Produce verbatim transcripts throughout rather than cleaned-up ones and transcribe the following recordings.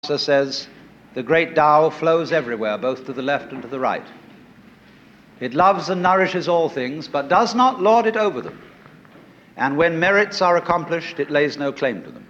says, the great Tao flows everywhere, both to the left and to the right. It loves and nourishes all things, but does not lord it over them. And when merits are accomplished, it lays no claim to them.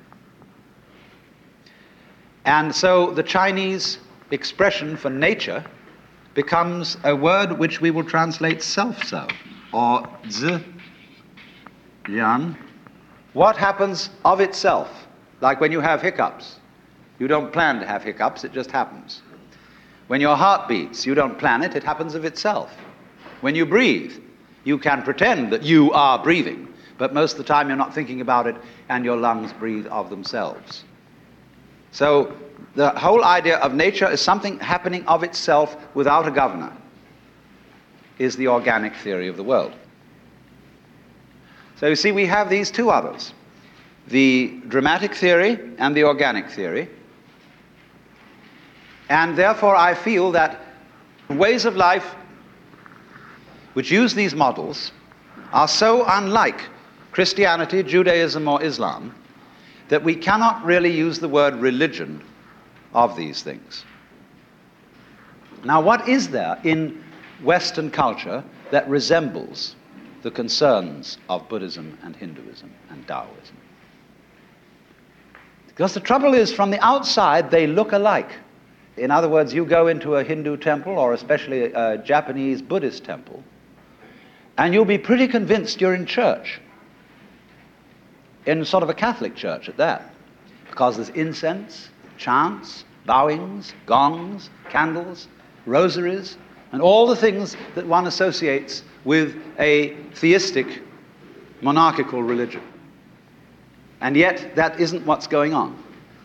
And so the Chinese expression for nature becomes a word which we will translate self-so, or zi, yan. What happens of itself? Like when you have hiccups. You don't plan to have hiccups, it just happens. When your heart beats, you don't plan it, it happens of itself. When you breathe, you can pretend that you are breathing, but most of the time you're not thinking about it, and your lungs breathe of themselves. So the whole idea of nature is something happening of itself without a governor, is the organic theory of the world. So you see, we have these two others, the dramatic theory and the organic theory. And therefore I feel that ways of life which use these models are so unlike Christianity, Judaism, or Islam that we cannot really use the word religion of these things. Now, what is there in Western culture that resembles the concerns of Buddhism and Hinduism and Taoism? Because the trouble is, from the outside, they look alike. In other words, you go into a Hindu temple, or especially a Japanese Buddhist temple, and you'll be pretty convinced you're in church, in sort of a Catholic church at that, because there's incense, chants, bowings, gongs, candles, rosaries, and all the things that one associates with a theistic, monarchical religion. And yet, that isn't what's going on.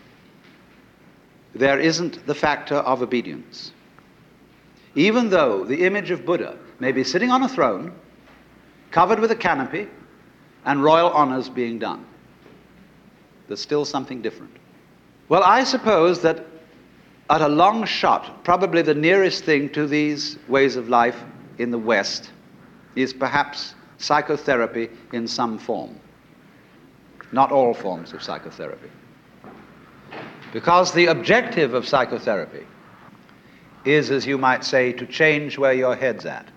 There isn't the factor of obedience. Even though the image of Buddha may be sitting on a throne, covered with a canopy, and royal honors being done, there's still something different. Well, I suppose that at a long shot, probably the nearest thing to these ways of life in the West is perhaps psychotherapy in some form. Not all forms of psychotherapy. Because the objective of psychotherapy is, as you might say, to change where your head's at.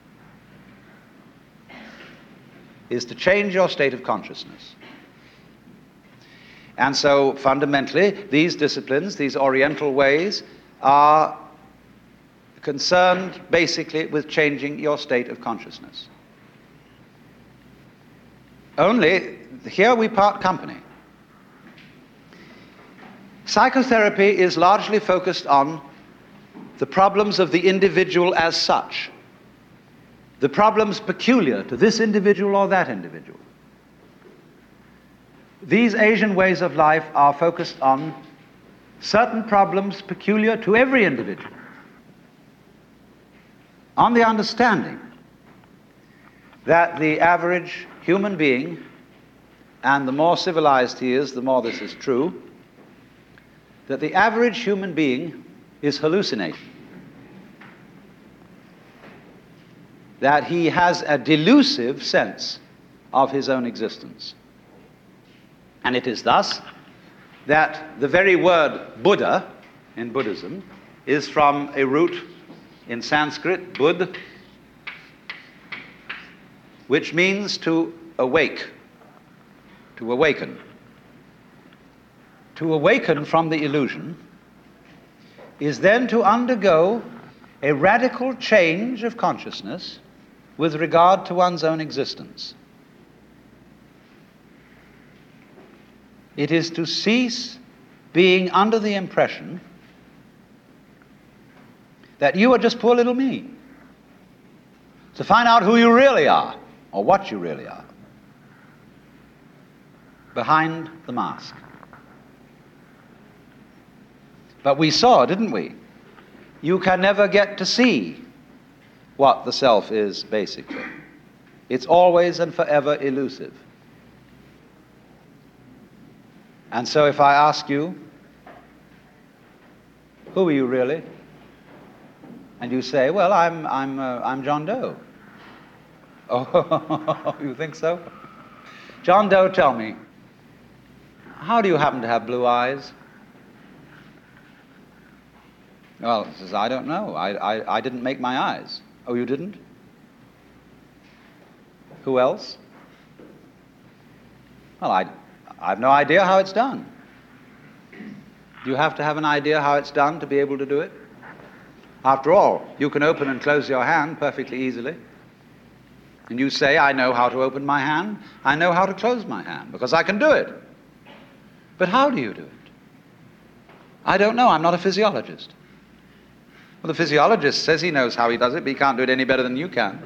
Is to change your state of consciousness. And so, fundamentally, these disciplines, these Oriental ways, are concerned basically with changing your state of consciousness. Only, here we part company. Psychotherapy is largely focused on the problems of the individual as such, the problems peculiar to this individual or that individual. These Asian ways of life are focused on certain problems peculiar to every individual, on the understanding that the average human being, and the more civilized he is, the more this is true, that the average human being is hallucinating. That he has a delusive sense of his own existence. And it is thus that the very word Buddha in Buddhism is from a root in Sanskrit, Bud, which means to awake, to awaken. To awaken from the illusion is then to undergo a radical change of consciousness with regard to one's own existence. It is to cease being under the impression that you are just poor little me. To find out who you really are, or what you really are, behind the mask. But we saw, didn't we? You can never get to see what the self is, basically. It's always and forever elusive. And so if I ask you, who are you really? And you say, well, I'm, I'm, uh, I'm John Doe. Oh, you think so? John Doe, tell me, how do you happen to have blue eyes? Well, he says, I don't know. I, I, I didn't make my eyes. Oh, you didn't? Who else? Well, I, I have no idea how it's done. Do you have to have an idea how it's done to be able to do it? After all, you can open and close your hand perfectly easily. And you say, I know how to open my hand, I know how to close my hand, because I can do it. But how do you do it? I don't know, I'm not a physiologist. Well, the physiologist says he knows how he does it, but he can't do it any better than you can.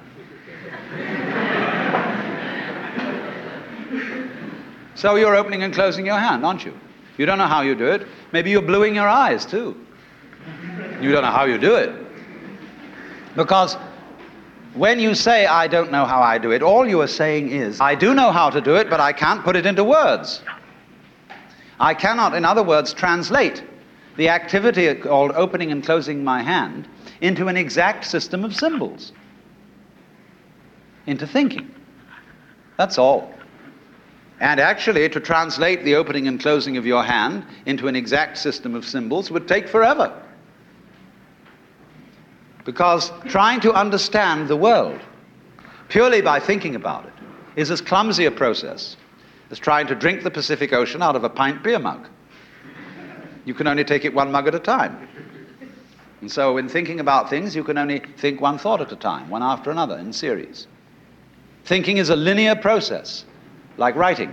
So you're opening and closing your hand, aren't you? You don't know how you do it. Maybe you're bluing your eyes, too. You don't know how you do it. Because when you say, I don't know how I do it, all you are saying is, I do know how to do it, but I can't put it into words. I cannot, in other words, translate the activity called opening and closing my hand into an exact system of symbols, into thinking. That's all. And actually, to translate the opening and closing of your hand into an exact system of symbols would take forever. Because trying to understand the world purely by thinking about it is as clumsy a process as trying to drink the Pacific Ocean out of a pint beer mug. You can only take it one mug at a time. And so in thinking about things, you can only think one thought at a time, one after another, in series. Thinking is a linear process, like writing.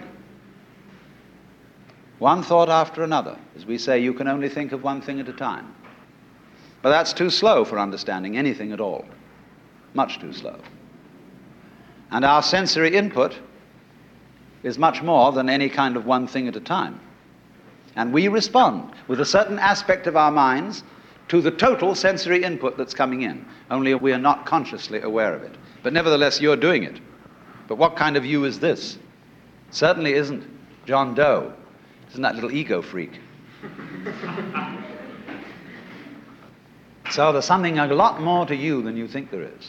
One thought after another. As we say, you can only think of one thing at a time. But that's too slow for understanding anything at all. Much too slow. And our sensory input is much more than any kind of one thing at a time. And we respond with a certain aspect of our minds to the total sensory input that's coming in, only we are not consciously aware of it. But nevertheless, you're doing it. But what kind of you is this? Certainly isn't John Doe. Isn't that little ego freak? So there's something a lot more to you than you think there is.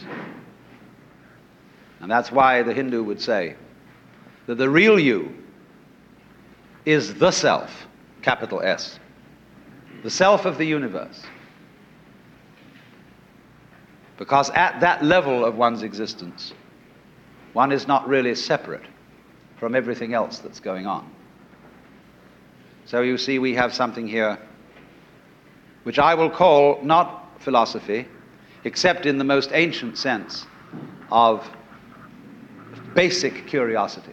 And that's why the Hindu would say that the real you is the self, capital S, the self of the universe. Because at that level of one's existence, one is not really separate from everything else that's going on. So you see, we have something here which I will call not philosophy, except in the most ancient sense of basic curiosity.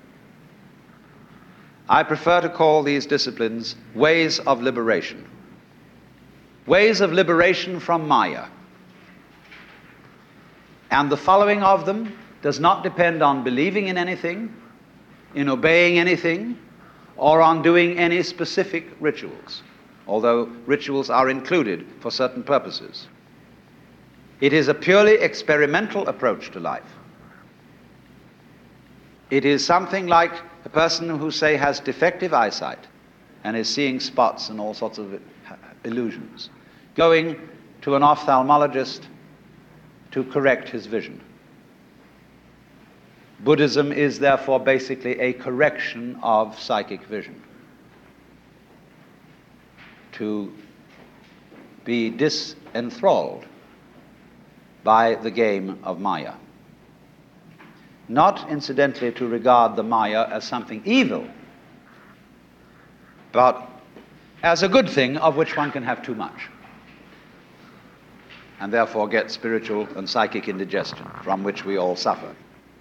I prefer to call these disciplines ways of liberation. Ways of liberation from Maya. And the following of them does not depend on believing in anything, in obeying anything, or on doing any specific rituals, although rituals are included for certain purposes. It is a purely experimental approach to life. It is something like a person who, say, has defective eyesight and is seeing spots and all sorts of illusions, going to an ophthalmologist to correct his vision. Buddhism is therefore basically a correction of psychic vision, to be disenthralled by the game of Maya. Not, incidentally, to regard the Maya as something evil, but as a good thing of which one can have too much, and therefore get spiritual and psychic indigestion, from which we all suffer.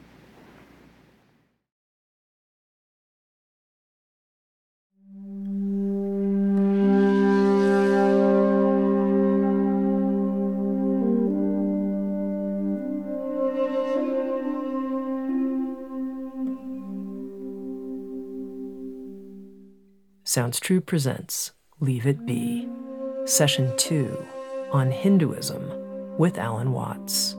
Sounds True presents Leave It Be, Session two on Hinduism with Alan Watts.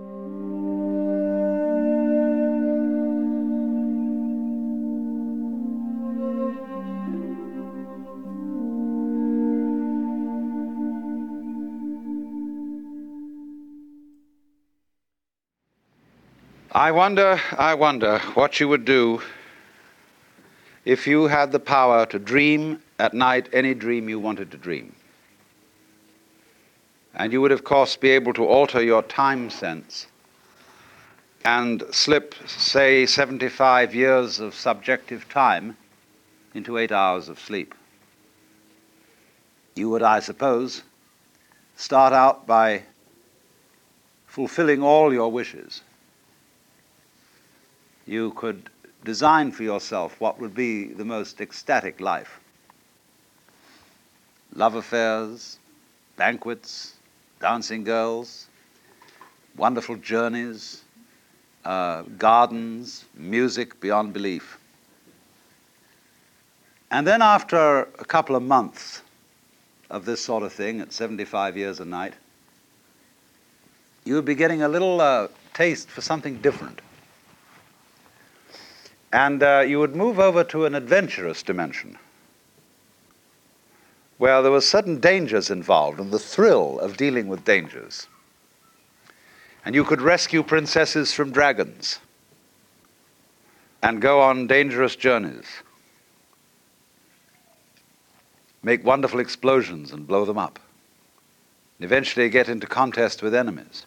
I wonder, I wonder what you would do if you had the power to dream at night any dream you wanted to dream. And you would, of course, be able to alter your time sense and slip, say, seventy-five years of subjective time into eight hours of sleep. You would, I suppose, start out by fulfilling all your wishes. You could design for yourself what would be the most ecstatic life. Love affairs, banquets, dancing girls, wonderful journeys, uh, gardens, music beyond belief. And then after a couple of months of this sort of thing at seventy-five years a night, you would be getting a little uh, taste for something different. And uh, you would move over to an adventurous dimension where there were certain dangers involved and the thrill of dealing with dangers. And you could rescue princesses from dragons and go on dangerous journeys, make wonderful explosions and blow them up, and eventually get into contest with enemies.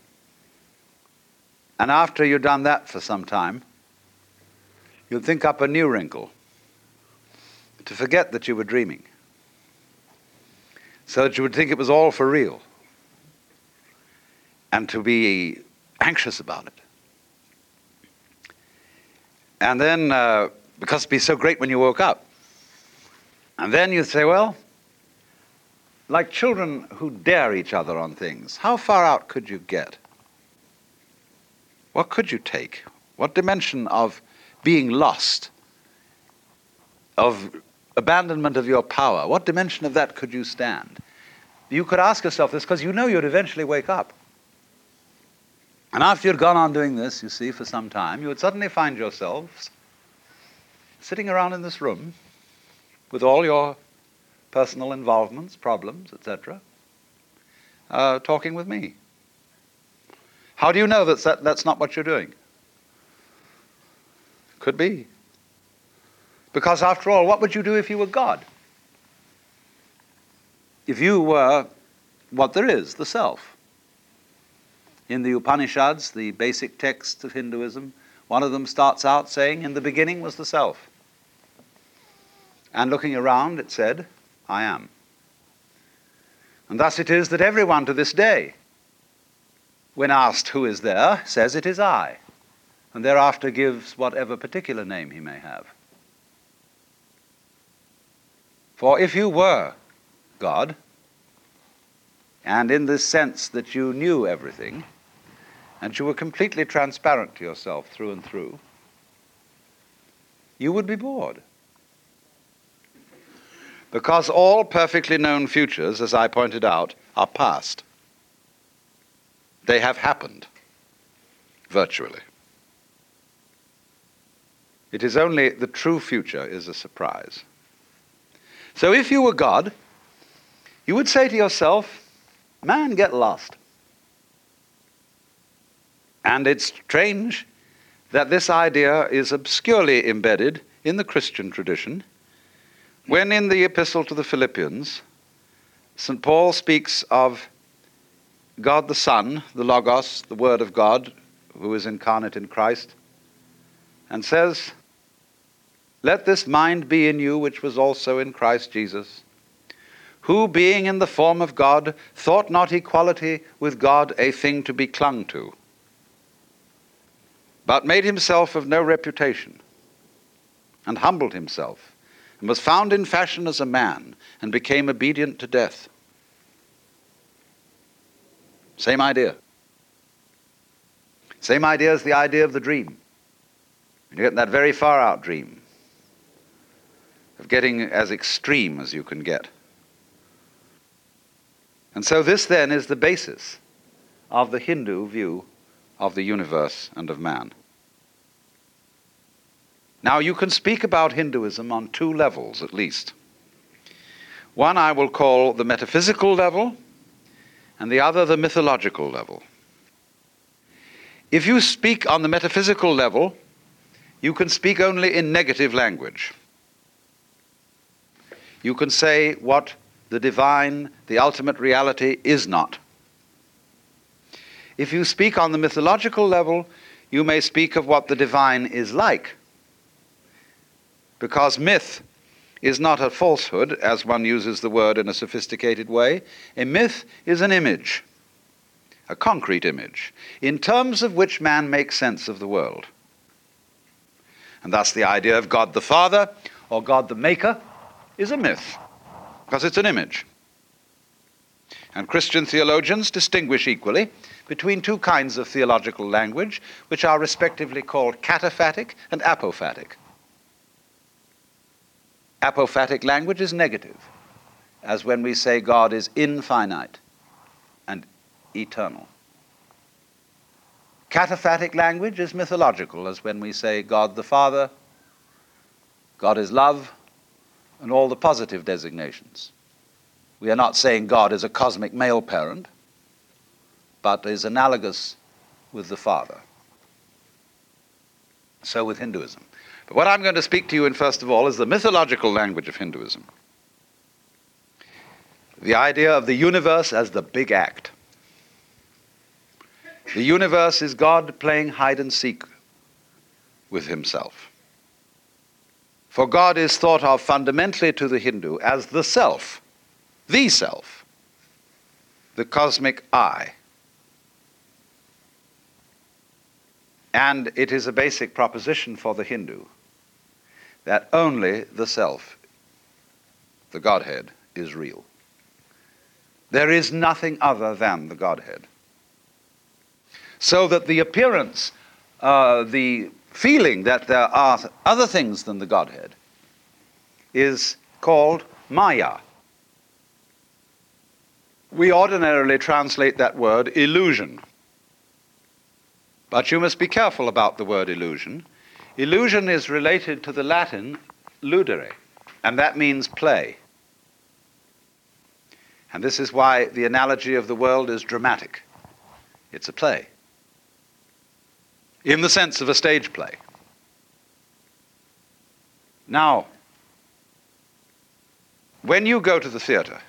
And after you've done that for some time, you'd think up a new wrinkle to forget that you were dreaming, so that you would think it was all for real, and to be anxious about it. And then, uh, because it'd be so great when you woke up, and then you'd say, well, like children who dare each other on things, how far out could you get? What could you take? What dimension of being lost, of abandonment of your power, what dimension of that could you stand? You could ask yourself this because you know you'd eventually wake up. And after you'd gone on doing this, you see, for some time, you would suddenly find yourselves sitting around in this room with all your personal involvements, problems, et cetera, uh, talking with me. How do you know that, that that's not what you're doing? Could be. Because after all, what would you do if you were God? If you were what there is, the self. In the Upanishads, the basic texts of Hinduism, one of them starts out saying, in the beginning was the self. And looking around, it said, I am. And thus it is that everyone to this day, when asked who is there, says it is I, and thereafter gives whatever particular name he may have. For if you were God, and in this sense that you knew everything, and you were completely transparent to yourself through and through, you would be bored. Because all perfectly known futures, as I pointed out, are past. They have happened, virtually. It is only the true future is a surprise. So if you were God, you would say to yourself, man, get lost. And it's strange that this idea is obscurely embedded in the Christian tradition, when in the Epistle to the Philippians, Saint Paul speaks of God the Son, the Logos, the Word of God, who is incarnate in Christ, and says, let this mind be in you which was also in Christ Jesus, who, being in the form of God, thought not equality with God a thing to be clung to, but made himself of no reputation, and humbled himself, and was found in fashion as a man, and became obedient to death. Same idea. Same idea as the idea of the dream. You get that very far out dream of getting as extreme as you can get. And so this then is the basis of the Hindu view of the universe and of man. Now you can speak about Hinduism on two levels at least. One I will call the metaphysical level, and the other the mythological level. If you speak on the metaphysical level, you can speak only in negative language. You can say what the divine, the ultimate reality, is not. If you speak on the mythological level, you may speak of what the divine is like, because myth is not a falsehood, as one uses the word in a sophisticated way. A myth is an image, a concrete image, in terms of which man makes sense of the world. And thus the idea of God the Father or God the Maker is a myth, because it's an image. And Christian theologians distinguish equally between two kinds of theological language, which are respectively called cataphatic and apophatic. Apophatic language is negative, as when we say God is infinite and eternal. Cataphatic language is mythological, as when we say God the Father, God is love, and all the positive designations. We are not saying God is a cosmic male parent, but is analogous with the Father. So with Hinduism. But what I'm going to speak to you in, first of all, is the mythological language of Hinduism. The idea of the universe as the big act. The universe is God playing hide and seek with himself. For God is thought of fundamentally to the Hindu as the self, the self, the cosmic I. And it is a basic proposition for the Hindu that only the self, the Godhead, is real. There is nothing other than the Godhead. So that the appearance, uh, the feeling that there are other things than the Godhead is called Maya. We ordinarily translate that word illusion. But you must be careful about the word illusion. Illusion is related to the Latin ludere, and that means play. And this is why the analogy of the world is dramatic. It's a play, in the sense of a stage play. Now, when you go to the theater,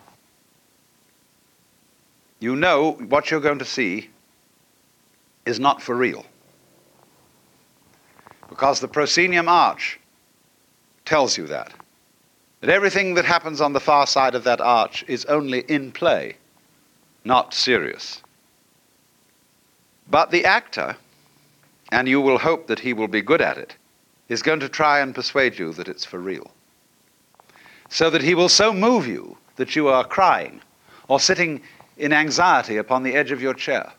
you know what you're going to see is not for real. Because the proscenium arch tells you that. That everything that happens on the far side of that arch is only in play, not serious. But the actor, and you will hope that he will be good at it, is going to try and persuade you that it's for real. So that he will so move you that you are crying or sitting in anxiety upon the edge of your chair.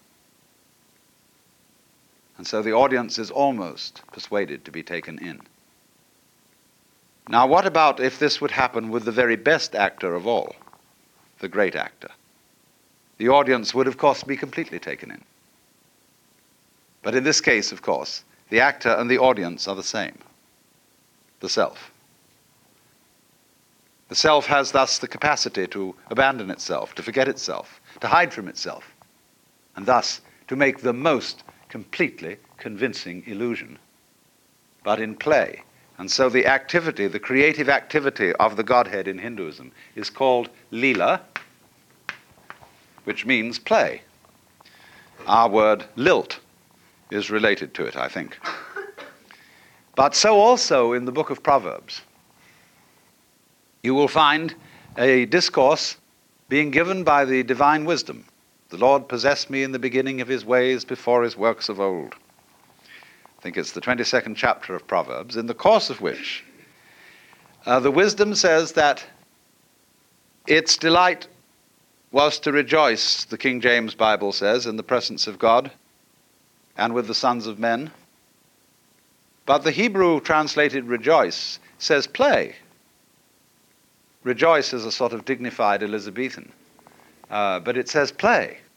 And so the audience is almost persuaded to be taken in. Now, what about if this would happen with the very best actor of all, the great actor? The audience would, of course, be completely taken in. But in this case, of course, the actor and the audience are the same, the self. The self has thus the capacity to abandon itself, to forget itself, to hide from itself, and thus to make the most completely convincing illusion, but in play. And so the activity, the creative activity of the Godhead in Hinduism is called lila, which means play. Our word lilt is related to it, I think. But so also in the book of Proverbs, you will find a discourse being given by the divine wisdom. The Lord possessed me in the beginning of his ways before his works of old. I think it's the twenty-second chapter of Proverbs, in the course of which uh, the wisdom says that its delight was to rejoice, the King James Bible says, in the presence of God and with the sons of men. But the Hebrew translated rejoice says play. Rejoice is a sort of dignified Elizabethan, uh, but it says play.